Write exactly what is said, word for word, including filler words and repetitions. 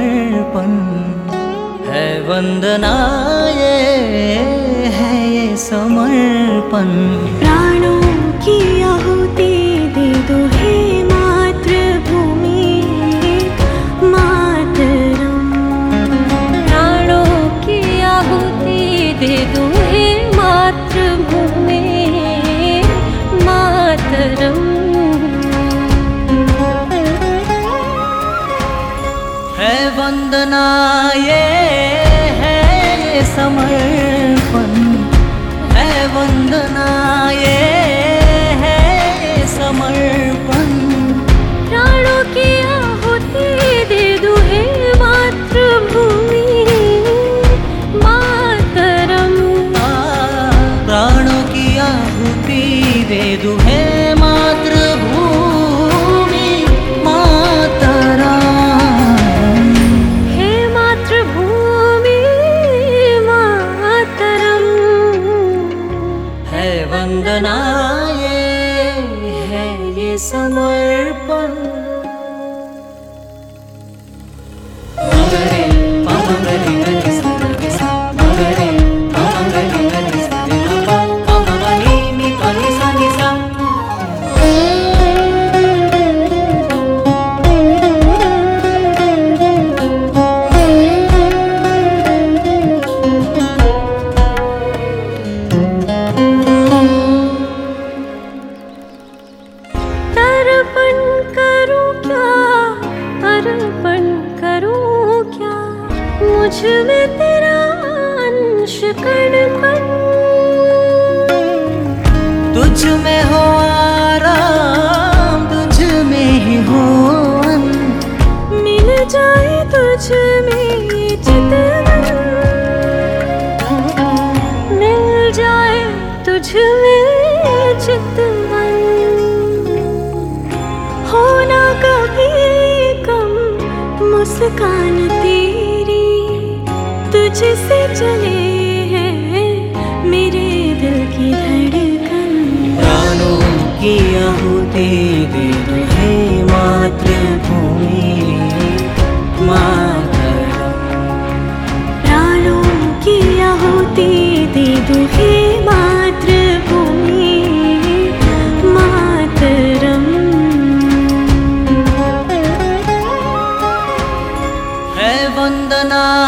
समर्पण है वंदना, ये है ये समर्पण। प्राणों की आहुति दे दो हे मातृभूमि मातरम। प्राणों की आहुति दे दो हे मातृभूमि मातरम। है वंदना, ये है ये समर्पण है वंदना, ये है ये समर्पण। प्राणों की आहुति दे दो हे मातृभूमि मातरम। प्राणों की आहुति दे दो हे मातृभूमि मातरम। हे मातृभूमि मातरम। है वंदना, ये है ये समर्पण। मगरे पमगरे गरे सरे सा, मगरे पमगरे गरे सरे सा, पमगरे नि पनि सा नि सा। अर्पण करूं क्या, अर्पण करूं क्या, मुझ में तेरा अंश कण कण। तुझ में हो आराम, तुझ में ही हो अंत। मिल जाए तुझ में चितवन, मिल जाए तुझ में चितवन। होना कभी कम मुस्कान तेरी, तुझसे चले हैं मेरे दिल की धड़कन। प्राणों की आहुति दे दो हे मातृभूमि मातरम। प्राणों की आहुति दे दो हे मातृभूमि मातरम। है वंदना,